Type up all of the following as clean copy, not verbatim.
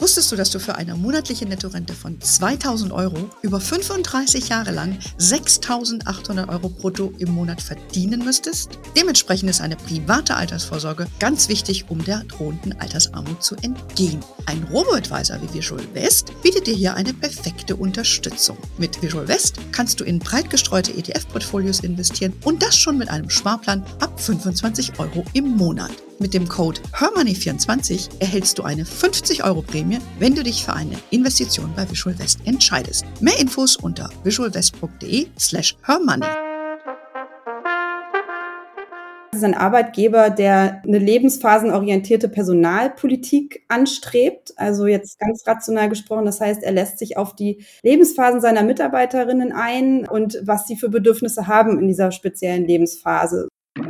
Wusstest du, dass du für eine monatliche Nettorente von 2.000 Euro über 35 Jahre lang 6.800 Euro brutto im Monat verdienen müsstest? Dementsprechend ist eine private Altersvorsorge ganz wichtig, um der drohenden Altersarmut zu entgehen. Ein Robo-Advisor wie Visual West bietet dir hier eine perfekte Unterstützung. Mit Visual West kannst du in breit gestreute ETF-Portfolios investieren und das schon mit einem Sparplan ab 25 Euro im Monat. Mit dem Code HERMONEY24 erhältst du eine 50 Euro Prämie, wenn du dich für eine Investition bei Visual West entscheidest. Mehr Infos unter visualwest.de/hermoney. Das ist ein Arbeitgeber, der eine lebensphasenorientierte Personalpolitik anstrebt. Also jetzt ganz rational gesprochen, das heißt, er lässt sich auf die Lebensphasen seiner Mitarbeiterinnen ein und was sie für Bedürfnisse haben in dieser speziellen Lebensphase.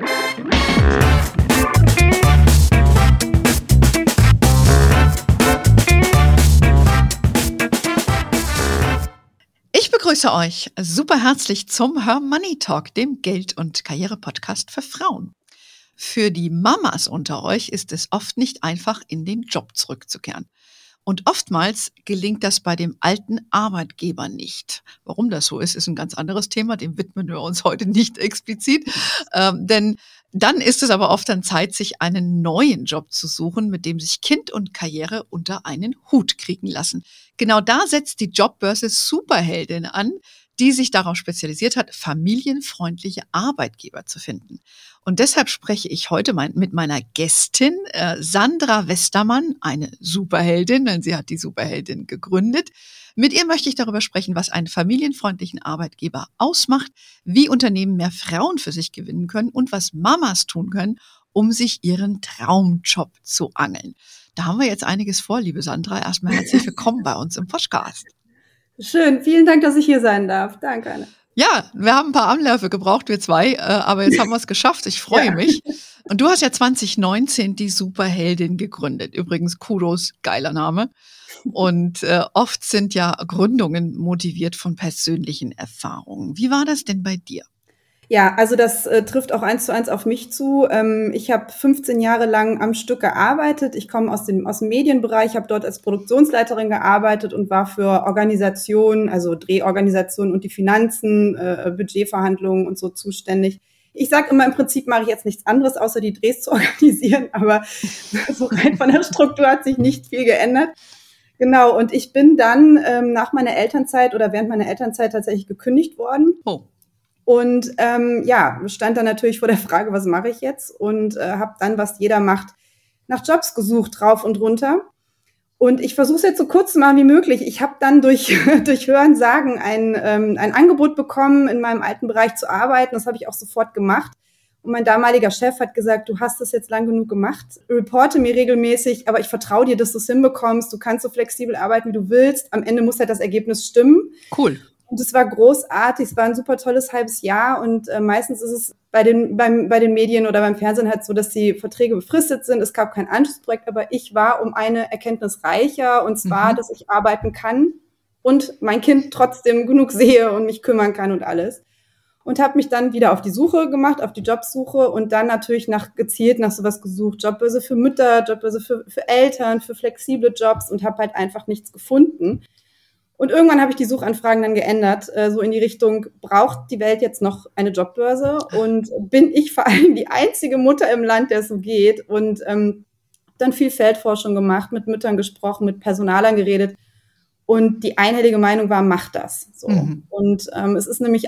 Ich begrüße euch super herzlich zum Her Money Talk, dem Geld- und Karriere-Podcast für Frauen. Für die Mamas unter euch ist es oft nicht einfach, in den Job zurückzukehren. Und oftmals gelingt das bei dem alten Arbeitgeber nicht. Warum das so ist, ist ein ganz anderes Thema, dem widmen wir uns heute nicht explizit. Denn dann ist es aber oft an Zeit, sich einen neuen Job zu suchen, mit dem sich Kind und Karriere unter einen Hut kriegen lassen. Genau da setzt die Jobbörse Superheldin an, die sich darauf spezialisiert hat, familienfreundliche Arbeitgeber zu finden. Und deshalb spreche ich heute mit meiner Gästin Sandra Westermann, eine Superheldin, denn sie hat die Superheldin gegründet. Mit ihr möchte ich darüber sprechen, was einen familienfreundlichen Arbeitgeber ausmacht, wie Unternehmen mehr Frauen für sich gewinnen können und was Mamas tun können, um sich ihren Traumjob zu angeln. Da haben wir jetzt einiges vor, liebe Sandra. Erstmal herzlich willkommen bei uns im Podcast. Schön, vielen Dank, dass ich hier sein darf. Danke, Anne. Ja, wir haben ein paar Anläufe gebraucht, wir zwei, aber jetzt haben wir es geschafft. Ich freue mich. Und du hast ja 2019 die Superheldin gegründet. Übrigens, Kudos, geiler Name. Und oft sind ja Gründungen motiviert von persönlichen Erfahrungen. Wie war das denn bei dir? Ja, also das trifft auch 1:1 auf mich zu. Ich habe 15 Jahre lang am Stück gearbeitet. Ich komme aus dem Medienbereich, habe dort als Produktionsleiterin gearbeitet und war für Organisationen, also Drehorganisationen und die Finanzen, Budgetverhandlungen und so zuständig. Ich sage immer, im Prinzip mache ich jetzt nichts anderes, außer die Drehs zu organisieren, aber so rein von der Struktur hat sich nicht viel geändert. Genau, und ich bin dann nach meiner Elternzeit oder während meiner Elternzeit tatsächlich gekündigt worden. Oh. Und stand dann natürlich vor der Frage, was mache ich jetzt? Und habe dann, was jeder macht, nach Jobs gesucht, rauf und runter. Und ich versuche es jetzt so kurz zu machen wie möglich. Ich habe dann durch Hören sagen ein Angebot bekommen, in meinem alten Bereich zu arbeiten. Das habe ich auch sofort gemacht. Und mein damaliger Chef hat gesagt, du hast das jetzt lang genug gemacht, reporte mir regelmäßig, aber ich vertraue dir, dass du es hinbekommst. Du kannst so flexibel arbeiten, wie du willst. Am Ende muss halt das Ergebnis stimmen. Cool. Und es war großartig, es war ein super tolles halbes Jahr und meistens ist es bei den Medien oder beim Fernsehen halt so, dass die Verträge befristet sind. Es gab kein Anschlussprojekt, aber ich war um eine Erkenntnis reicher und zwar, dass ich arbeiten kann und mein Kind trotzdem genug sehe und mich kümmern kann und alles. Und habe mich dann wieder auf die Suche gemacht, auf die Jobsuche und dann natürlich gezielt nach sowas gesucht. Jobbörse für Mütter, Jobbörse für Eltern, für flexible Jobs und habe halt einfach nichts gefunden. Und irgendwann habe ich die Suchanfragen dann geändert, so in die Richtung, braucht die Welt jetzt noch eine Jobbörse? Und bin ich vor allem die einzige Mutter im Land, der es so geht? Und dann viel Feldforschung gemacht, mit Müttern gesprochen, mit Personalern geredet. Und die einhellige Meinung war, mach das. So. Und es ist nämlich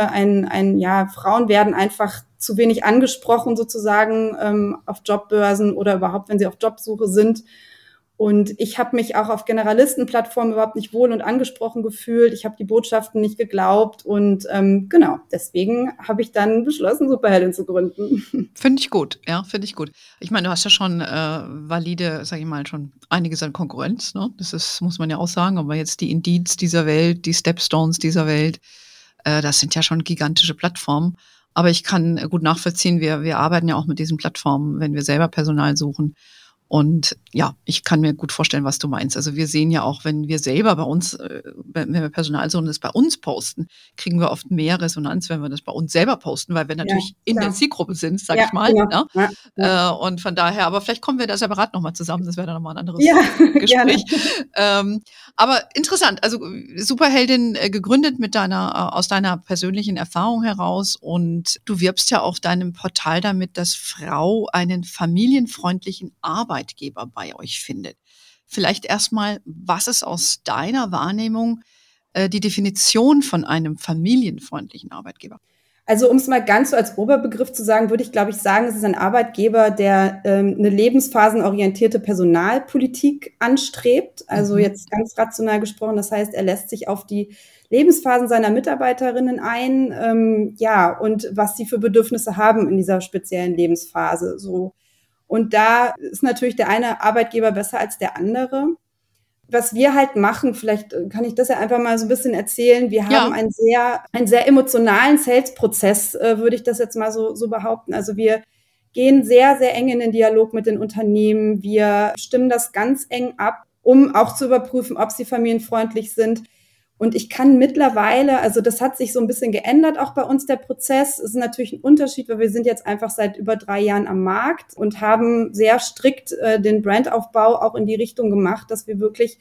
Frauen werden einfach zu wenig angesprochen sozusagen auf Jobbörsen oder überhaupt, wenn sie auf Jobsuche sind. Und ich habe mich auch auf Generalistenplattformen überhaupt nicht wohl und angesprochen gefühlt. Ich habe die Botschaften nicht geglaubt. Und deswegen habe ich dann beschlossen, Superheldin zu gründen. Finde ich gut, ja, finde ich gut. Ich meine, du hast ja schon valide, sage ich mal, schon einiges an Konkurrenz, ne? Muss man ja auch sagen, aber jetzt die Indeeds dieser Welt, die Stepstones dieser Welt, das sind ja schon gigantische Plattformen. Aber ich kann gut nachvollziehen, wir arbeiten ja auch mit diesen Plattformen, wenn wir selber Personal suchen. Und ja, ich kann mir gut vorstellen, was du meinst. Also wir sehen ja auch, wenn wir selber bei uns, wenn wir Personalsuchen das bei uns posten, kriegen wir oft mehr Resonanz, wenn wir das bei uns selber posten, weil wir Ja, natürlich in der klar. Zielgruppe sind, sag Ja, ich mal. genau. Ne? Ja, ja. Und von daher, aber vielleicht kommen wir da separat nochmal zusammen, das wäre dann nochmal ein anderes Ja, gerne. Gespräch. Aber interessant, also Superheldin gegründet mit aus deiner persönlichen Erfahrung heraus, und du wirbst ja auf deinem Portal damit, dass Frau einen familienfreundlichen Arbeitgeber bei euch findet. Vielleicht erstmal, was ist aus deiner Wahrnehmung die Definition von einem familienfreundlichen Arbeitgeber? Also um es mal ganz so als Oberbegriff zu sagen, würde ich, glaube ich, sagen, es ist ein Arbeitgeber, der eine lebensphasenorientierte Personalpolitik anstrebt. Also jetzt ganz rational gesprochen, das heißt, er lässt sich auf die Lebensphasen seiner Mitarbeiterinnen ein, ja, und was sie für Bedürfnisse haben in dieser speziellen Lebensphase. So. Und da ist natürlich der eine Arbeitgeber besser als der andere. Was wir halt machen, vielleicht kann ich das ja einfach mal so ein bisschen erzählen. Wir haben Ja. einen sehr emotionalen Sales-Prozess, würde ich das jetzt mal so behaupten. Also wir gehen sehr, sehr eng in den Dialog mit den Unternehmen. Wir stimmen das ganz eng ab, um auch zu überprüfen, ob sie familienfreundlich sind. Und ich kann mittlerweile, also das hat sich so ein bisschen geändert, auch bei uns der Prozess. Es ist natürlich ein Unterschied, weil wir sind jetzt einfach seit über 3 Jahren am Markt und haben sehr strikt den Brandaufbau auch in die Richtung gemacht, dass wir wirklich,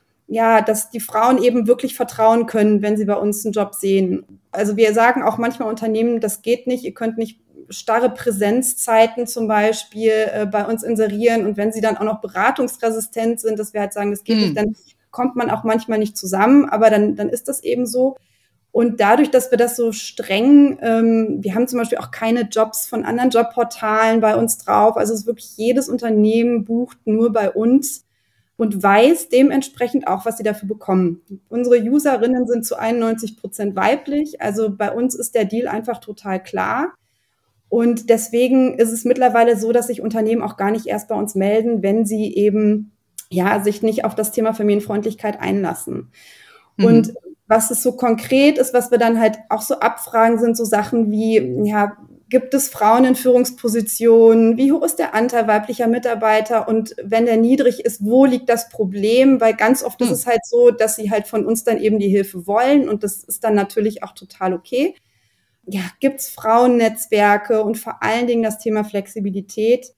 ja, dass die Frauen eben wirklich vertrauen können, wenn sie bei uns einen Job sehen. Also wir sagen auch manchmal Unternehmen, das geht nicht, ihr könnt nicht starre Präsenzzeiten zum Beispiel bei uns inserieren, und wenn sie dann auch noch beratungsresistent sind, dass wir halt sagen, das geht nicht, dann kommt man auch manchmal nicht zusammen, aber dann ist das eben so. Und dadurch, dass wir das so streng, wir haben zum Beispiel auch keine Jobs von anderen Jobportalen bei uns drauf, also es ist wirklich, jedes Unternehmen bucht nur bei uns und weiß dementsprechend auch, was sie dafür bekommen. Unsere Userinnen sind zu 91% weiblich, also bei uns ist der Deal einfach total klar. Und deswegen ist es mittlerweile so, dass sich Unternehmen auch gar nicht erst bei uns melden, wenn sie eben ja sich nicht auf das Thema Familienfreundlichkeit einlassen. Und was es so konkret ist, was wir dann halt auch so abfragen, sind so Sachen wie, ja, gibt es Frauen in Führungspositionen? Wie hoch ist der Anteil weiblicher Mitarbeiter? Und wenn der niedrig ist, wo liegt das Problem? Weil ganz oft ist es halt so, dass sie halt von uns dann eben die Hilfe wollen, und das ist dann natürlich auch total okay. Ja, gibt's Frauennetzwerke, und vor allen Dingen das Thema Flexibilität,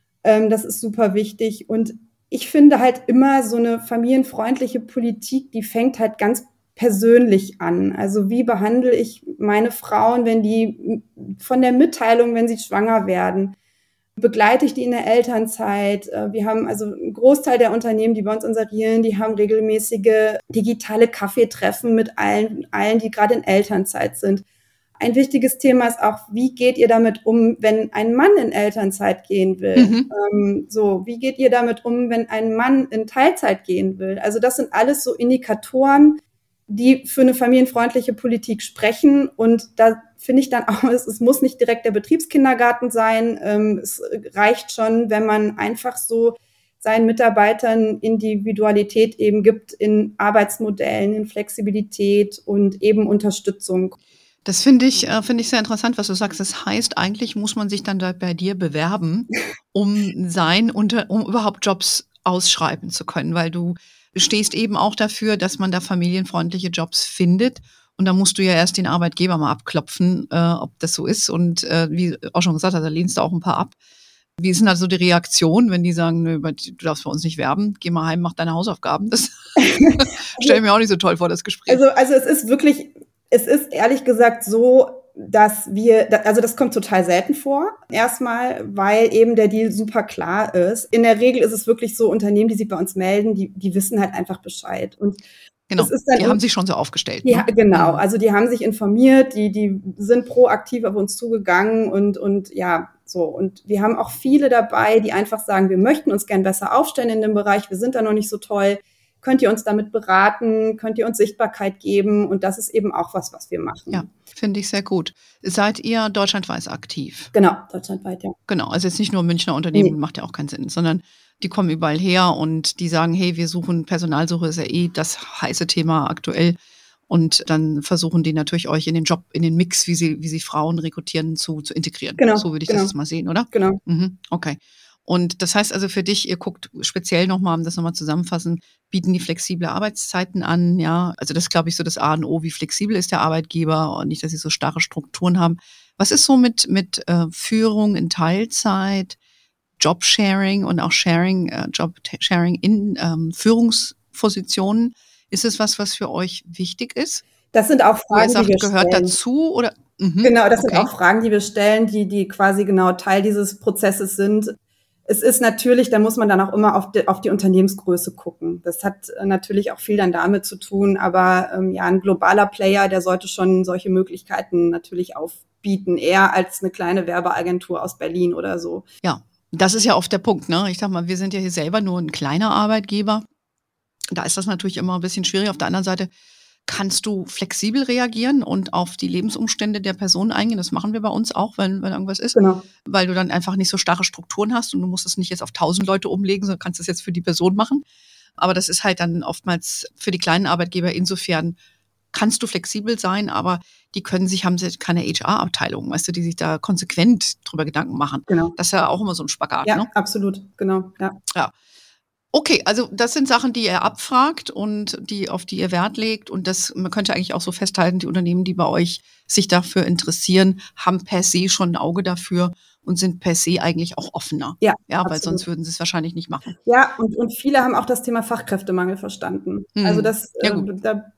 das ist super wichtig. Und ich finde halt immer, so eine familienfreundliche Politik, die fängt halt ganz persönlich an. Also wie behandle ich meine Frauen, wenn die von der Mitteilung, wenn sie schwanger werden, begleite ich die in der Elternzeit. Wir haben also einen Großteil der Unternehmen, die bei uns inserieren, die haben regelmäßige digitale Kaffeetreffen mit allen, die gerade in Elternzeit sind. Ein wichtiges Thema ist auch, wie geht ihr damit um, wenn ein Mann in Elternzeit gehen will? Wie geht ihr damit um, wenn ein Mann in Teilzeit gehen will? Also das sind alles so Indikatoren, die für eine familienfreundliche Politik sprechen. Und da finde ich dann auch, es muss nicht direkt der Betriebskindergarten sein. Es reicht schon, wenn man einfach so seinen Mitarbeitern Individualität eben gibt in Arbeitsmodellen, in Flexibilität und eben Unterstützung. Das finde ich sehr interessant, was du sagst. Das heißt, eigentlich muss man sich dann da bei dir bewerben, um überhaupt Jobs ausschreiben zu können, weil du stehst eben auch dafür, dass man da familienfreundliche Jobs findet. Und da musst du ja erst den Arbeitgeber mal abklopfen, ob das so ist. Und wie auch schon gesagt hast, da lehnst du auch ein paar ab. Wie ist denn also die Reaktion, wenn die sagen, nö, du darfst bei uns nicht werben, geh mal heim, mach deine Hausaufgaben? Das stelle ich mir auch nicht so toll vor, das Gespräch. Also es ist ehrlich gesagt so, dass also das kommt total selten vor. Erstmal, weil eben der Deal super klar ist. In der Regel ist es wirklich so, Unternehmen, die sich bei uns melden, die wissen halt einfach Bescheid. Und genau, es ist dann die haben sich schon so aufgestellt. Ja, genau. Also die haben sich informiert, die sind proaktiv auf uns zugegangen und ja, so. Und wir haben auch viele dabei, die einfach sagen, wir möchten uns gern besser aufstellen in dem Bereich, wir sind da noch nicht so toll. Könnt ihr uns damit beraten? Könnt ihr uns Sichtbarkeit geben? Und das ist eben auch was wir machen. Ja, finde ich sehr gut. Seid ihr deutschlandweit aktiv? Genau, deutschlandweit, ja. Genau, also jetzt nicht nur Münchner Unternehmen, macht ja auch keinen Sinn, sondern die kommen überall her und die sagen, hey, wir suchen, Personalsuche ist ja das heiße Thema aktuell. Und dann versuchen die natürlich euch in den Job, in den Mix, wie sie Frauen rekrutieren, zu integrieren. Genau. So würde ich das jetzt mal sehen, oder? Genau. Okay. Und das heißt also für dich, ihr guckt speziell nochmal, um das nochmal zusammenfassen, bieten die flexible Arbeitszeiten an, ja. Also das ist, glaube ich, so das A und O, wie flexibel ist der Arbeitgeber und nicht, dass sie so starre Strukturen haben. Was ist so mit Führung in Teilzeit, Jobsharing und auch Jobsharing in Führungspositionen? Ist es was für euch wichtig ist? Das sind auch Wo ihr Fragen, die wir sagt, gehört stellen. dazu oder? Genau, das sind Okay. auch Fragen, die wir stellen, die quasi genau Teil dieses Prozesses sind. Es ist natürlich, da muss man dann auch immer auf die Unternehmensgröße gucken. Das hat natürlich auch viel dann damit zu tun, aber ja, ein globaler Player, der sollte schon solche Möglichkeiten natürlich aufbieten, eher als eine kleine Werbeagentur aus Berlin oder so. Ja, das ist ja oft der Punkt, ne? Ich sag mal, wir sind ja hier selber nur ein kleiner Arbeitgeber. Da ist das natürlich immer ein bisschen schwierig. Auf der anderen Seite kannst du flexibel reagieren und auf die Lebensumstände der Person eingehen. Das machen wir bei uns auch, wenn irgendwas ist. Genau. Weil du dann einfach nicht so starre Strukturen hast und du musst es nicht jetzt auf 1000 Leute umlegen, sondern kannst es jetzt für die Person machen. Aber das ist halt dann oftmals für die kleinen Arbeitgeber insofern kannst du flexibel sein, aber haben sie keine HR-Abteilung, weißt du, die sich da konsequent drüber Gedanken machen. Genau. Das ist ja auch immer so ein Spagat, Ja, ne? absolut. Genau. Ja. Ja. Okay, also das sind Sachen, die ihr abfragt und auf die ihr Wert legt. Und man könnte eigentlich auch so festhalten, die Unternehmen, die bei euch sich dafür interessieren, haben per se schon ein Auge dafür und sind per se eigentlich auch offener. Ja, Ja, weil absolut. sonst würden sie es wahrscheinlich nicht machen. Ja, und viele haben auch das Thema Fachkräftemangel verstanden. Also Ja, gut.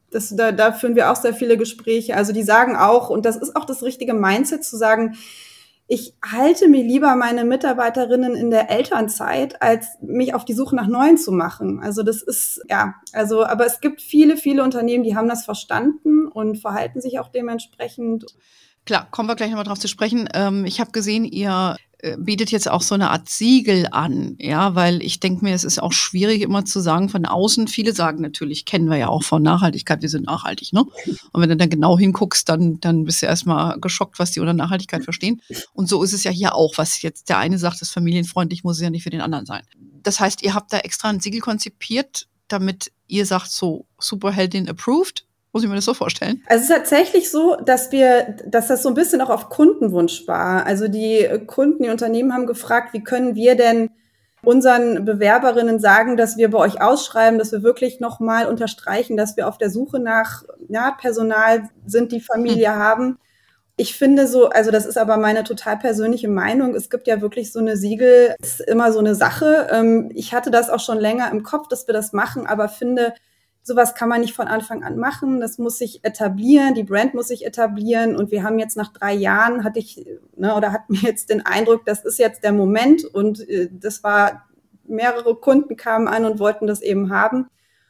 da führen wir auch sehr viele Gespräche. Also die sagen auch, und das ist auch das richtige Mindset, zu sagen, ich halte mir lieber meine Mitarbeiterinnen in der Elternzeit, als mich auf die Suche nach Neuen zu machen. Also das ist, ja, also, aber es gibt viele, viele Unternehmen, die haben das verstanden und verhalten sich auch dementsprechend. Klar, kommen wir gleich nochmal drauf zu sprechen. Ich habe gesehen, ihr bietet jetzt auch so eine Art Siegel an, ja, weil ich denke mir, es ist auch schwierig immer zu sagen von außen. Viele sagen natürlich, kennen wir ja auch von Nachhaltigkeit, wir sind nachhaltig, ne? Und wenn du dann genau hinguckst, dann bist du erstmal geschockt, was die unter Nachhaltigkeit verstehen. Und so ist es ja hier auch, was jetzt der eine sagt, ist familienfreundlich, muss es ja nicht für den anderen sein. Das heißt, ihr habt da extra ein Siegel konzipiert, damit ihr sagt, so Superheldin approved. Muss ich mir das so vorstellen? Also es ist tatsächlich so, dass das so ein bisschen auch auf Kundenwunsch war. Also die Kunden, die Unternehmen haben gefragt, wie können wir denn unseren Bewerberinnen sagen, dass wir bei euch ausschreiben, dass wir wirklich nochmal unterstreichen, dass wir auf der Suche nach Personal sind, die Familie haben. Ich finde so, also das ist aber meine total persönliche Meinung, es gibt ja wirklich so eine Siegel, ist immer so eine Sache. Ich hatte das auch schon länger im Kopf, dass wir das machen, aber finde, sowas kann man nicht von Anfang an machen. Das muss sich etablieren, die Brand muss sich etablieren. Und wir haben jetzt nach 3 Jahren, hat mir jetzt den Eindruck, das ist jetzt der Moment. Und das war, mehrere Kunden kamen an und wollten das eben haben.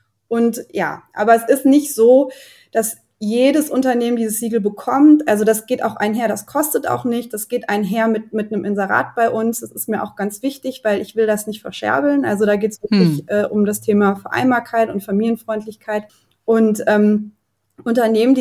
Und ja, aber es ist nicht so, dass jedes Unternehmen dieses Siegel bekommt. Also das geht auch einher, das kostet auch nicht. Das geht einher mit einem Inserat bei uns. Das ist mir auch ganz wichtig, weil ich will das nicht verscherbeln. Also da geht es wirklich um das Thema Vereinbarkeit und Familienfreundlichkeit. Und Unternehmen,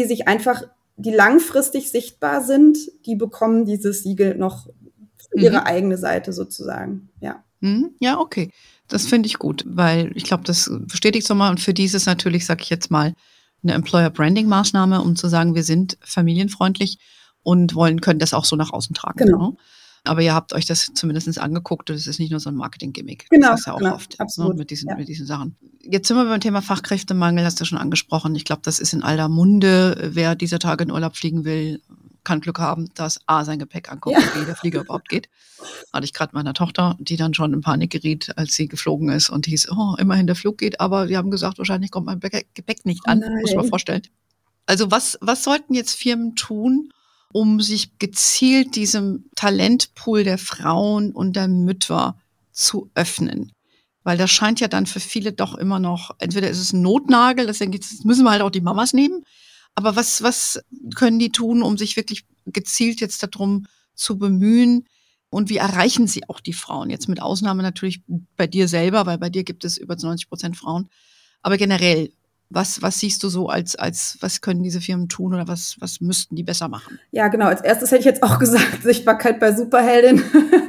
die langfristig sichtbar sind, die bekommen dieses Siegel noch für ihre eigene Seite sozusagen. Ja. Ja, okay. Das finde ich gut, weil ich glaube, das bestätigt so mal. Und für dieses natürlich, sage ich jetzt mal, eine Employer-Branding-Maßnahme, um zu sagen, wir sind familienfreundlich und können das auch so nach außen tragen. Genau. Ne? Aber ihr habt euch das zumindest angeguckt und es ist nicht nur so ein Marketing-Gimmick. Genau, Das ist ja auch oft absolut, mit diesen Sachen. Jetzt sind wir beim Thema Fachkräftemangel, hast du schon angesprochen. Ich glaube, das ist in aller Munde. Wer dieser Tage in Urlaub fliegen will, kann Glück haben, dass sein Gepäck ankommt, wie der Flieger überhaupt geht. Hatte ich gerade meiner Tochter, die dann schon in Panik geriet, als sie geflogen ist und hieß, immerhin der Flug geht, aber wir haben gesagt, wahrscheinlich kommt mein Gepäck nicht an, muss man vorstellen. Also was sollten jetzt Firmen tun, um sich gezielt diesem Talentpool der Frauen und der Mütter zu öffnen? Weil das scheint ja dann für viele doch immer noch, entweder ist es ein Notnagel, deswegen müssen wir halt auch die Mamas nehmen, aber was können die tun, um sich wirklich gezielt jetzt darum zu bemühen? Und wie erreichen sie auch die Frauen? Jetzt mit Ausnahme natürlich bei dir selber, weil bei dir gibt es über 90% Frauen. Aber generell, was siehst du so als was können diese Firmen tun oder was müssten die besser machen? Ja, genau. Als erstes hätte ich jetzt auch gesagt, Sichtbarkeit bei Superheldin.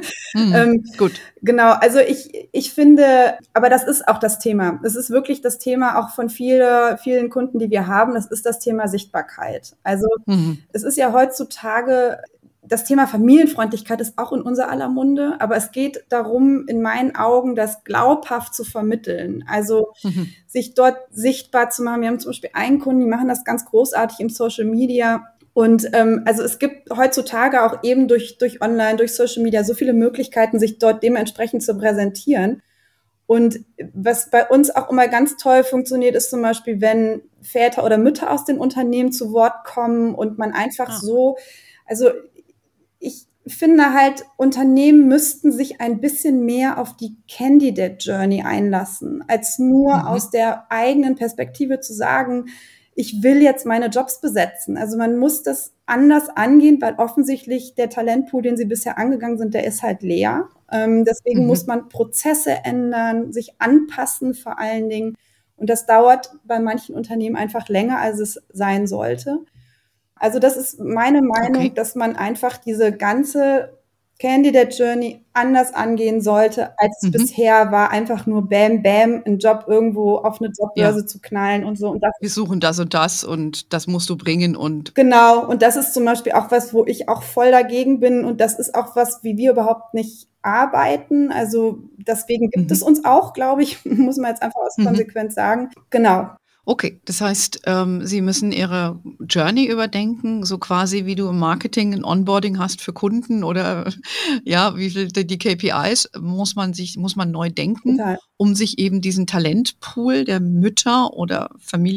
Gut. Genau. Also ich finde, aber das ist auch das Thema. Es ist wirklich das Thema auch von vielen Kunden, die wir haben. Das ist das Thema Sichtbarkeit. Also es ist ja heutzutage das Thema Familienfreundlichkeit ist auch in unser aller Munde, aber es geht darum, in meinen Augen, das glaubhaft zu vermitteln. Also sich dort sichtbar zu machen. Wir haben zum Beispiel einen Kunden, die machen das ganz großartig im Social Media. Und also es gibt heutzutage auch eben durch Online, durch Social Media so viele Möglichkeiten, sich dort dementsprechend zu präsentieren. Und was bei uns auch immer ganz toll funktioniert, ist zum Beispiel, wenn Väter oder Mütter aus den Unternehmen zu Wort kommen und man einfach so, also ich finde halt, Unternehmen müssten sich ein bisschen mehr auf die Candidate Journey einlassen, als nur aus der eigenen Perspektive zu sagen, ich will jetzt meine Jobs besetzen. Also man muss das anders angehen, weil offensichtlich der Talentpool, den sie bisher angegangen sind, der ist halt leer. Deswegen muss man Prozesse ändern, sich anpassen vor allen Dingen. Und das dauert bei manchen Unternehmen einfach länger, als es sein sollte. Also das ist meine Meinung, dass man einfach diese ganze Candidate Journey anders angehen sollte, als es bisher war, einfach nur bam, bam, einen Job irgendwo auf eine Jobbörse zu knallen und so. Und wir suchen das und das musst du bringen und. Genau, und das ist zum Beispiel auch was, wo ich auch voll dagegen bin und das ist auch was, wie wir überhaupt nicht arbeiten. Also deswegen gibt es uns auch, glaube ich, muss man jetzt einfach aus Konsequenz sagen. Genau. Okay, das heißt, Sie müssen Ihre Journey überdenken, so quasi wie du im Marketing ein Onboarding hast für Kunden oder ja, wie viel die KPIs muss man neu denken, um sich eben diesen Talentpool der Mütter oder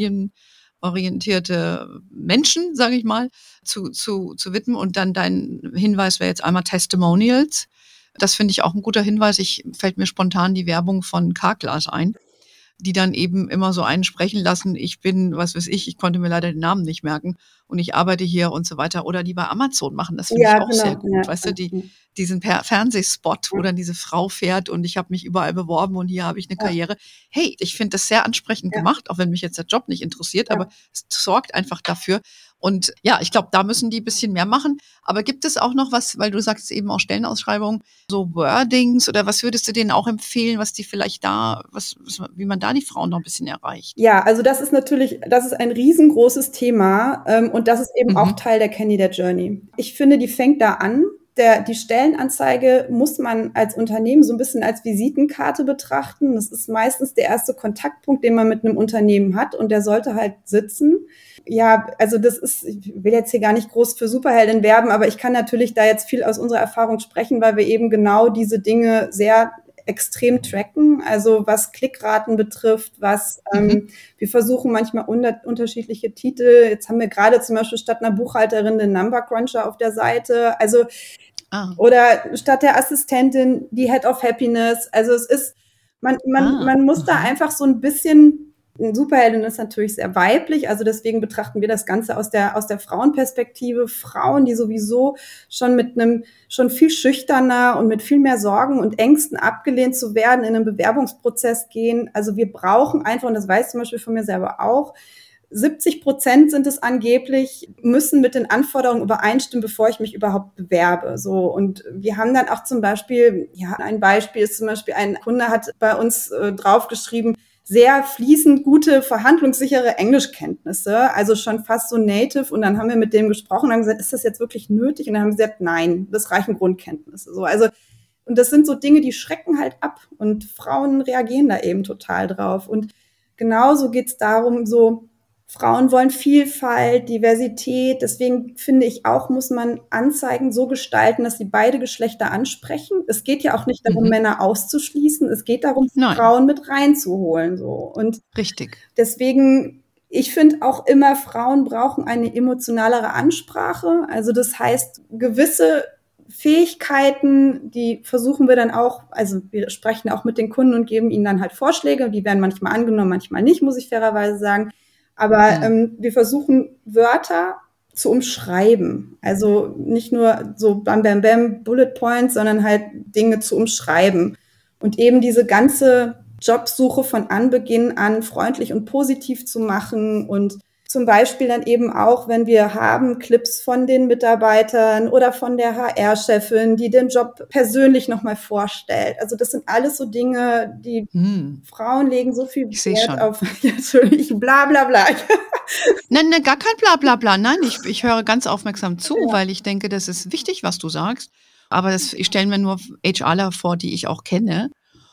familienorientierte Menschen, sage ich mal, zu widmen. Und dann dein Hinweis wäre jetzt einmal Testimonials. Das finde ich auch ein guter Hinweis. Fällt mir spontan die Werbung von Carglass ein, die dann eben immer so einen sprechen lassen, ich bin, was weiß ich konnte mir leider den Namen nicht merken und ich arbeite hier und so weiter. Oder die bei Amazon machen, das finde ich auch sehr gut. Weißt du, diesen Fernsehspot, wo dann diese Frau fährt und ich habe mich überall beworben und hier habe ich eine Karriere. Hey, ich finde das sehr ansprechend gemacht, auch wenn mich jetzt der Job nicht interessiert, aber es sorgt einfach dafür. Und ja, ich glaube, da müssen die ein bisschen mehr machen. Aber gibt es auch noch was, weil du sagst eben auch Stellenausschreibungen, so Wordings oder was würdest du denen auch empfehlen, was die vielleicht da, wie man da die Frauen noch ein bisschen erreicht? Ja, also das ist ein riesengroßes Thema und das ist eben auch Teil der Candidate Journey. Ich finde, die fängt da an. Die Stellenanzeige muss man als Unternehmen so ein bisschen als Visitenkarte betrachten. Das ist meistens der erste Kontaktpunkt, den man mit einem Unternehmen hat und der sollte halt sitzen. Ja, also ich will jetzt hier gar nicht groß für Superheldin werben, aber ich kann natürlich da jetzt viel aus unserer Erfahrung sprechen, weil wir eben genau diese Dinge sehr extrem tracken, also was Klickraten betrifft, wir versuchen manchmal unterschiedliche Titel. Jetzt haben wir gerade zum Beispiel statt einer Buchhalterin den Number Cruncher auf der Seite, also oder statt der Assistentin die Head of Happiness. Also es ist, man muss da einfach so ein bisschen. Superheldin ist natürlich sehr weiblich, also deswegen betrachten wir das Ganze aus der Frauenperspektive. Frauen, die sowieso schon viel schüchterner und mit viel mehr Sorgen und Ängsten abgelehnt zu werden in einen Bewerbungsprozess gehen. Also wir brauchen einfach, und das weiß ich zum Beispiel von mir selber auch, 70% sind es angeblich, müssen mit den Anforderungen übereinstimmen, bevor ich mich überhaupt bewerbe. So. Und wir haben dann auch zum Beispiel, ein Beispiel ist zum Beispiel, ein Kunde hat bei uns draufgeschrieben, sehr fließend gute, verhandlungssichere Englischkenntnisse, also schon fast so native. Und dann haben wir mit dem gesprochen und haben gesagt, ist das jetzt wirklich nötig? Und dann haben sie gesagt, nein, das reichen Grundkenntnisse. So, also, und das sind so Dinge, die schrecken halt ab. Und Frauen reagieren da eben total drauf. Und genauso geht's darum, so, Frauen wollen Vielfalt, Diversität. Deswegen finde ich auch, muss man Anzeigen so gestalten, dass sie beide Geschlechter ansprechen. Es geht ja auch nicht darum, Männer auszuschließen. Es geht darum, Frauen mit reinzuholen, so. Und richtig. Deswegen, ich finde auch immer, Frauen brauchen eine emotionalere Ansprache. Also das heißt, gewisse Fähigkeiten, die versuchen wir dann auch, also wir sprechen auch mit den Kunden und geben ihnen dann halt Vorschläge. Die werden manchmal angenommen, manchmal nicht, muss ich fairerweise sagen. Aber wir versuchen, Wörter zu umschreiben. Also nicht nur so bam, bam, bam, Bullet Points, sondern halt Dinge zu umschreiben. Und eben diese ganze Jobsuche von Anbeginn an freundlich und positiv zu machen und zum Beispiel dann eben auch, wenn wir haben Clips von den Mitarbeitern oder von der HR-Chefin, die den Job persönlich nochmal vorstellt. Also das sind alles so Dinge, die Frauen legen so viel Wert auf, natürlich, bla bla bla. Nein, gar kein Blablabla. Nein, ich höre ganz aufmerksam zu, weil ich denke, das ist wichtig, was du sagst. Aber ich stelle mir nur HRler vor, die ich auch kenne.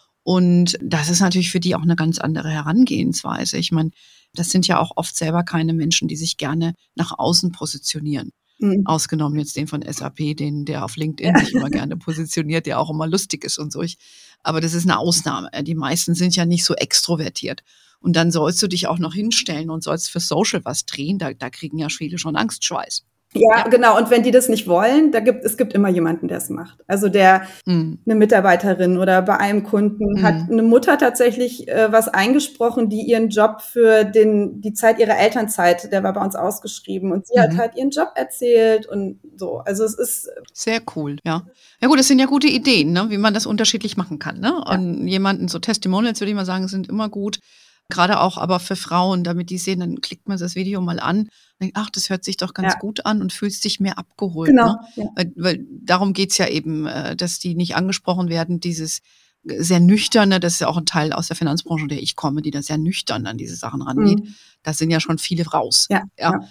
Und das ist natürlich für die auch eine ganz andere Herangehensweise. Ich meine, das sind ja auch oft selber keine Menschen, die sich gerne nach außen positionieren. Mhm. Ausgenommen jetzt den von SAP, der auf LinkedIn sich immer gerne positioniert, der auch immer lustig ist und so. Aber das ist eine Ausnahme. Die meisten sind ja nicht so extrovertiert. Und dann sollst du dich auch noch hinstellen und sollst für Social was drehen. Da kriegen ja viele schon Angstschweiß. Ja, genau. Und wenn die das nicht wollen, es gibt immer jemanden, der es macht. Also eine Mitarbeiterin oder bei einem Kunden hat eine Mutter tatsächlich was eingesprochen, die ihren Job für die Zeit ihrer Elternzeit, der war bei uns ausgeschrieben. Und sie hat halt ihren Job erzählt und so. Also es ist sehr cool, ja. Ja gut, das sind ja gute Ideen, ne, wie man das unterschiedlich machen kann. Ne? Ja. Und jemanden, so Testimonials, würde ich mal sagen, sind immer gut. Gerade auch aber für Frauen, damit die sehen, dann klickt man das Video mal an und denkt, ach, das hört sich doch ganz gut an und fühlst dich mehr abgeholt. Genau. Ne? Ja. Weil darum geht's ja eben, dass die nicht angesprochen werden, dieses sehr nüchterne, das ist ja auch ein Teil aus der Finanzbranche, der ich komme, die da sehr nüchtern an diese Sachen rangeht. Da sind ja schon viele raus. Ja.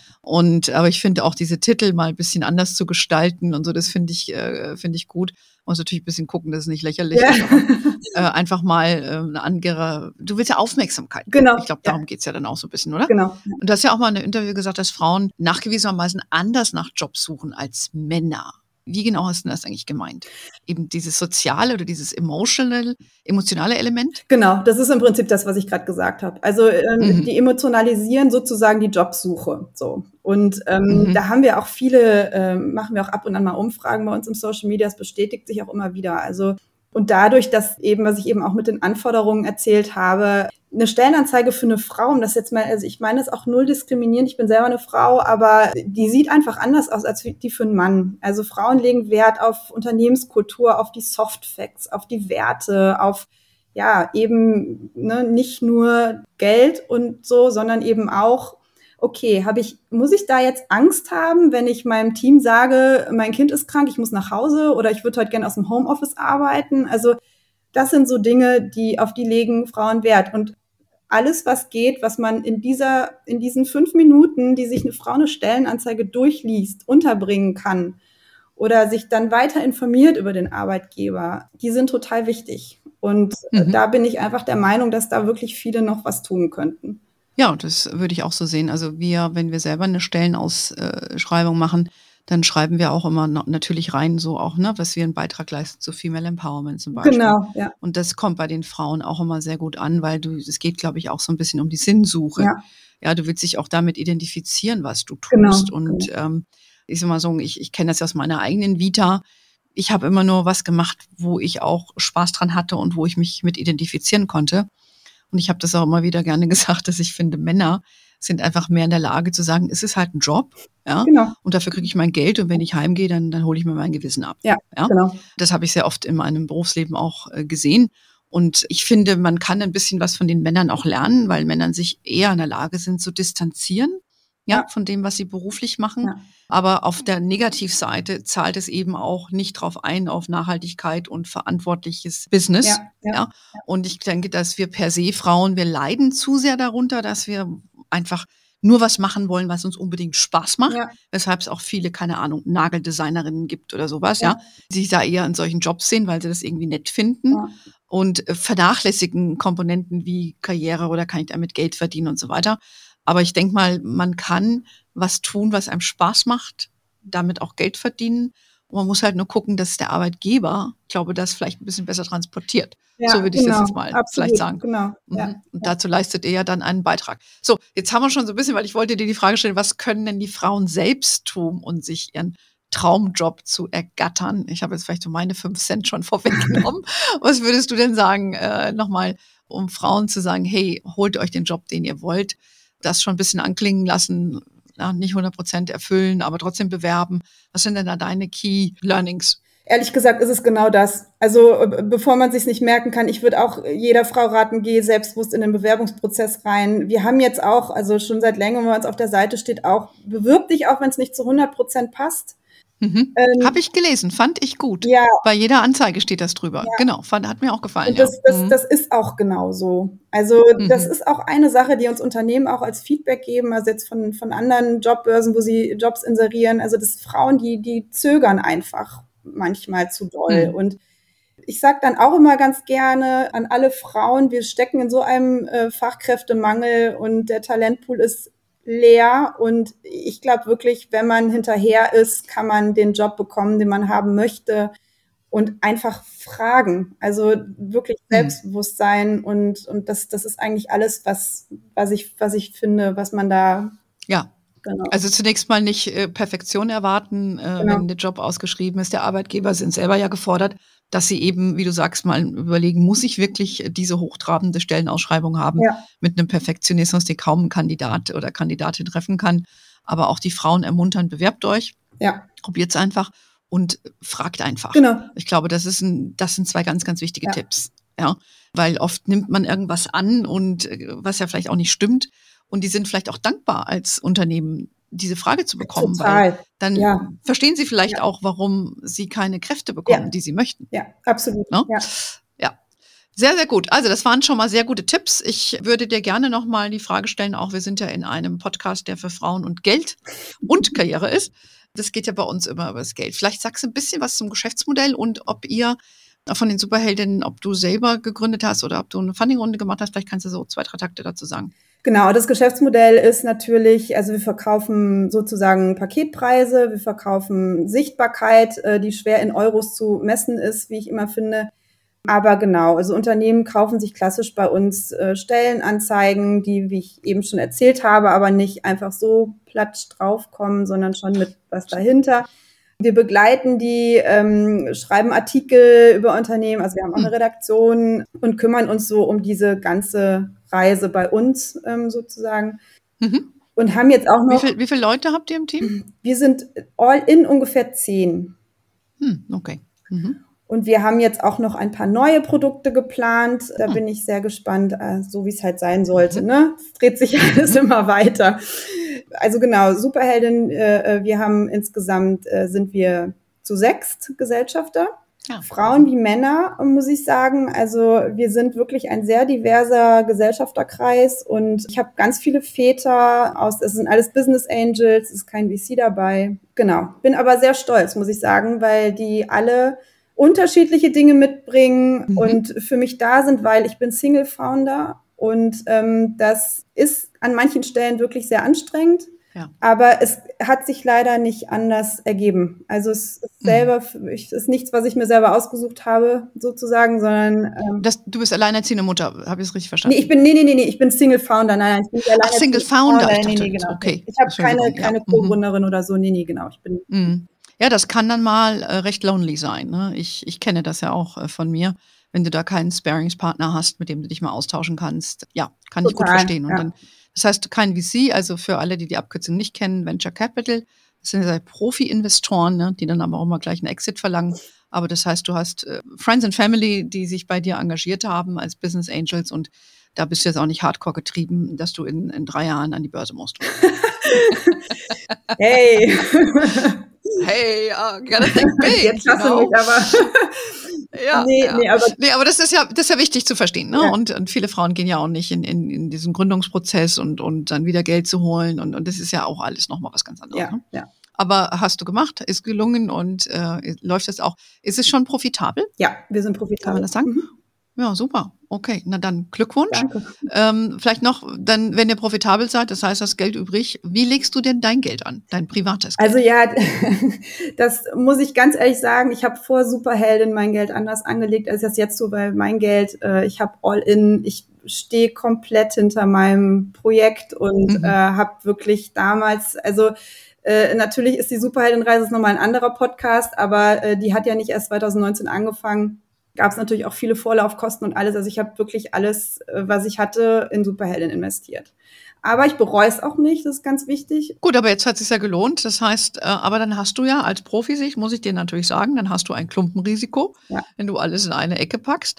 Aber ich finde auch diese Titel mal ein bisschen anders zu gestalten und so, das finde ich gut. Muss natürlich ein bisschen gucken, dass es nicht lächerlich ist, aber einfach mal eine andere, du willst ja Aufmerksamkeit. Genau. Ich glaube, darum geht's ja dann auch so ein bisschen, oder? Genau. Und du hast ja auch mal in einem Interview gesagt, dass Frauen nachgewiesenermaßen anders nach Jobs suchen als Männer. Wie genau hast du das eigentlich gemeint? Eben dieses soziale oder dieses emotionale Element? Genau, das ist im Prinzip das, was ich gerade gesagt habe. Also die emotionalisieren sozusagen die Jobsuche. So. Und da haben wir auch machen wir auch ab und an mal Umfragen bei uns im Social Media, es bestätigt sich auch immer wieder. Also und dadurch, dass eben, was ich eben auch mit den Anforderungen erzählt habe, eine Stellenanzeige für eine Frau, um das jetzt mal, also ich meine, das ist auch null diskriminierend, ich bin selber eine Frau, aber die sieht einfach anders aus als die für einen Mann. Also Frauen legen Wert auf Unternehmenskultur, auf die Soft Facts, auf die Werte, auf eben nicht nur Geld und so, sondern eben auch, okay, muss ich da jetzt Angst haben, wenn ich meinem Team sage, mein Kind ist krank, ich muss nach Hause oder ich würde heute gerne aus dem Homeoffice arbeiten? Also das sind so Dinge, auf die legen Frauen Wert. Und alles, was geht, was man in diesen 5 Minuten, die sich eine Frau eine Stellenanzeige durchliest, unterbringen kann oder sich dann weiter informiert über den Arbeitgeber, die sind total wichtig. Und da bin ich einfach der Meinung, dass da wirklich viele noch was tun könnten. Ja, das würde ich auch so sehen. Also wenn wir selber eine Stellenausschreibung machen, dann schreiben wir auch immer natürlich rein, so auch, ne, was wir einen Beitrag leisten zu Female Empowerment zum Beispiel. Genau, ja. Und das kommt bei den Frauen auch immer sehr gut an, weil es geht, glaube ich, auch so ein bisschen um die Sinnsuche. Ja, du willst dich auch damit identifizieren, was du tust. Genau, und ich sag mal so, ich kenne das ja aus meiner eigenen Vita. Ich habe immer nur was gemacht, wo ich auch Spaß dran hatte und wo ich mich mit identifizieren konnte. Und ich habe das auch immer wieder gerne gesagt, dass ich finde, Männer sind einfach mehr in der Lage zu sagen, es ist halt ein Job, ja, genau. Und dafür kriege ich mein Geld und wenn ich heimgehe, dann hole ich mir mein Gewissen ab. Ja. Genau. Das habe ich sehr oft in meinem Berufsleben auch gesehen. Und ich finde, man kann ein bisschen was von den Männern auch lernen, weil Männer sich eher in der Lage sind zu distanzieren, von dem, was sie beruflich machen. Ja. Aber auf der Negativseite zahlt es eben auch nicht drauf ein, auf Nachhaltigkeit und verantwortliches Business. Ja. Und ich denke, dass wir per se Frauen, wir leiden zu sehr darunter, dass wir einfach nur was machen wollen, was uns unbedingt Spaß macht. Ja. Weshalb es auch viele, keine Ahnung, Nageldesignerinnen gibt oder sowas, die sich da eher in solchen Jobs sehen, weil sie das irgendwie nett finden. Ja. Und vernachlässigen Komponenten wie Karriere oder kann ich damit Geld verdienen und so weiter. Aber ich denke mal, man kann was tun, was einem Spaß macht, damit auch Geld verdienen. Und man muss halt nur gucken, dass der Arbeitgeber, ich glaube, das vielleicht ein bisschen besser transportiert. Ja, so würde ich das jetzt mal vielleicht sagen. Genau. Ja. Und dazu leistet ihr ja dann einen Beitrag. So, jetzt haben wir schon so ein bisschen, weil ich wollte dir die Frage stellen, was können denn die Frauen selbst tun, um sich ihren Traumjob zu ergattern? Ich habe jetzt vielleicht so meine 5 Cent schon vorweggenommen. Was würdest du denn sagen, nochmal, um Frauen zu sagen, hey, holt euch den Job, den ihr wollt, das schon ein bisschen anklingen lassen, nicht 100% erfüllen, aber trotzdem bewerben. Was sind denn da deine Key Learnings? Ehrlich gesagt ist es genau das. Also bevor man sich nicht merken kann, ich würde auch jeder Frau raten, geh selbstbewusst in den Bewerbungsprozess rein. Wir haben jetzt auch, also schon seit längerem, wenn man uns auf der Seite steht, auch, bewirb dich auch, wenn es nicht zu 100% passt. Habe ich gelesen, fand ich gut. Ja. Bei jeder Anzeige steht das drüber. Ja. Genau, hat mir auch gefallen. Und das ist auch genauso. Also das ist auch eine Sache, die uns Unternehmen auch als Feedback geben, also jetzt von anderen Jobbörsen, wo sie Jobs inserieren. Also das Frauen, die zögern einfach manchmal zu doll. Und ich sage dann auch immer ganz gerne an alle Frauen, wir stecken in so einem Fachkräftemangel und der Talentpool ist leer. Und ich glaube wirklich, wenn man hinterher ist, kann man den Job bekommen, den man haben möchte. Und einfach fragen, also wirklich Selbstbewusstsein und das ist eigentlich alles, was ich finde, was man da. Ja. Genau. Also zunächst mal nicht Perfektion erwarten, wenn der Job ausgeschrieben ist. Der Arbeitgeber sind selber ja gefordert, dass sie eben, wie du sagst, mal überlegen, muss ich wirklich diese hochtrabende Stellenausschreibung haben mit einem Perfektionismus, den kaum ein Kandidat oder Kandidatin treffen kann. Aber auch die Frauen ermuntern, bewerbt euch, probiert's einfach. Und fragt einfach. Genau. Ich glaube, das sind zwei ganz, ganz wichtige Tipps. Ja, weil oft nimmt man irgendwas an und was ja vielleicht auch nicht stimmt. Und die sind vielleicht auch dankbar als Unternehmen, diese Frage zu bekommen. Total. Weil dann verstehen sie vielleicht auch, warum sie keine Kräfte bekommen, die sie möchten. Ja, absolut. No? Ja. Sehr, sehr gut. Also das waren schon mal sehr gute Tipps. Ich würde dir gerne noch mal die Frage stellen, auch wir sind ja in einem Podcast, der für Frauen und Geld und Karriere ist. Das geht ja bei uns immer über das Geld. Vielleicht sagst du ein bisschen was zum Geschäftsmodell und ob ihr von den Superheldinnen, ob du selber gegründet hast oder ob du eine Funding-Runde gemacht hast. Vielleicht kannst du so 2, 3 Takte dazu sagen. Genau, das Geschäftsmodell ist natürlich, also wir verkaufen sozusagen Paketpreise, wir verkaufen Sichtbarkeit, die schwer in Euros zu messen ist, wie ich immer finde. Aber genau, also Unternehmen kaufen sich klassisch bei uns Stellenanzeigen, die, wie ich eben schon erzählt habe, aber nicht einfach so platsch draufkommen, sondern schon mit was dahinter. Wir begleiten die, schreiben Artikel über Unternehmen, also wir haben auch eine Redaktion und kümmern uns so um diese ganze Reise bei uns sozusagen. Und haben jetzt auch noch... Wie viele Leute habt ihr im Team? Wir sind all in ungefähr 10. Okay. Und wir haben jetzt auch noch ein paar neue Produkte geplant. Da bin ich sehr gespannt, so wie es halt sein sollte. Ne? Es dreht sich alles immer weiter. Also genau, Superheldin, wir haben insgesamt, sind wir zu 6 Gesellschafter. Ja. Frauen wie Männer, muss ich sagen. Also wir sind wirklich ein sehr diverser Gesellschafterkreis und ich habe ganz viele Väter es sind alles Business Angels, es ist kein VC dabei. Genau, bin aber sehr stolz, muss ich sagen, weil die alle unterschiedliche Dinge mitbringen und für mich da sind, weil ich bin Single-Founder und das ist an manchen Stellen wirklich sehr anstrengend, aber es hat sich leider nicht anders ergeben. Also es ist ist nichts, was ich mir selber ausgesucht habe, sozusagen, sondern du bist alleinerziehende Mutter, habe ich es richtig verstanden? Nee, ich bin Single-Founder, nein, ich bin nicht alleinerziehende Single-Founder, ich dachte, genau. Okay. Ich habe keine Co-Gründerin oder so, genau, ich bin... Ja, das kann dann mal recht lonely sein. Ne? Ich kenne das ja auch von mir. Wenn du da keinen Sparringspartner hast, mit dem du dich mal austauschen kannst, kann ich gut verstehen. Und dann, das heißt, kein VC, also für alle, die Abkürzung nicht kennen, Venture Capital, das sind ja Profi-Investoren, ne, die dann aber auch mal gleich einen Exit verlangen. Aber das heißt, du hast Friends and Family, die sich bei dir engagiert haben als Business Angels und da bist du jetzt auch nicht hardcore getrieben, dass du in 3 Jahren an die Börse musst. Hey! Hey, gotta think big. Jetzt hast du mich aber. Aber das ist ja wichtig zu verstehen. Ne? Ja. Und viele Frauen gehen ja auch nicht in diesen Gründungsprozess und dann wieder Geld zu holen. Und das ist ja auch alles nochmal was ganz anderes. Ne? Ja. Aber hast du gemacht, ist gelungen und läuft das auch. Ist es schon profitabel? Ja, wir sind profitabel. Kann man das sagen? Ja, super. Okay, na dann Glückwunsch. Danke. Vielleicht noch, dann, wenn ihr profitabel seid, das heißt, das Geld übrig, wie legst du denn dein Geld an, dein privates Geld? Also ja, das muss ich ganz ehrlich sagen, ich habe vor Superheldin mein Geld anders angelegt, als das jetzt so, weil mein Geld, ich habe all in, ich stehe komplett hinter meinem Projekt und habe wirklich damals, also natürlich ist die Superheldin-Reise nochmal ein anderer Podcast, aber die hat ja nicht erst 2019 angefangen. Gab es natürlich auch viele Vorlaufkosten und alles. Also ich habe wirklich alles, was ich hatte, in Superheldin investiert. Aber ich bereue es auch nicht, das ist ganz wichtig. Gut, aber jetzt hat es sich ja gelohnt. Das heißt, aber dann hast du ja als Profisicht, muss ich dir natürlich sagen, dann hast du ein Klumpenrisiko, wenn du alles in eine Ecke packst.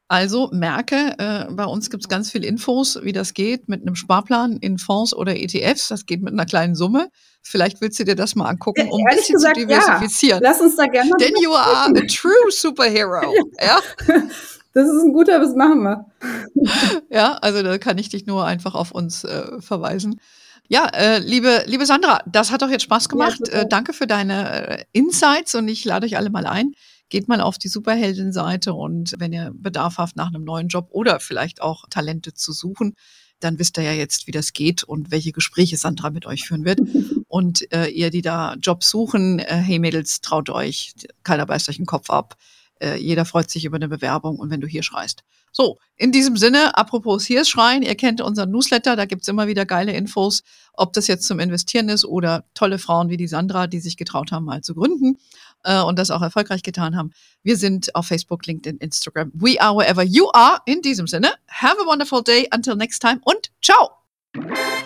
Also merke, bei uns gibt's ganz viel Infos, wie das geht mit einem Sparplan in Fonds oder ETFs. Das geht mit einer kleinen Summe. Vielleicht willst du dir das mal angucken, um ein Ehrlich bisschen gesagt, zu diversifizieren. Ja. Lass uns da gerne mal Then you are a true superhero. Ja? Das ist ein guter, das machen wir. Ja, also da kann ich dich nur einfach auf uns verweisen. Ja, liebe Sandra, das hat doch jetzt Spaß gemacht. Ja, Danke für deine Insights und ich lade euch alle mal ein. Geht mal auf die Superheldin-Seite und wenn ihr Bedarf habt nach einem neuen Job oder vielleicht auch Talente zu suchen, dann wisst ihr ja jetzt, wie das geht und welche Gespräche Sandra mit euch führen wird. Und ihr, die da Jobs suchen, hey Mädels, traut euch, keiner beißt euch den Kopf ab. Jeder freut sich über eine Bewerbung und wenn du hier schreist. So, in diesem Sinne, apropos hier schreien, ihr kennt unseren Newsletter, da gibt's immer wieder geile Infos, ob das jetzt zum Investieren ist oder tolle Frauen wie die Sandra, die sich getraut haben, mal zu gründen und das auch erfolgreich getan haben. Wir sind auf Facebook, LinkedIn, Instagram. We are wherever you are. In diesem Sinne, have a wonderful day. Until next time und ciao.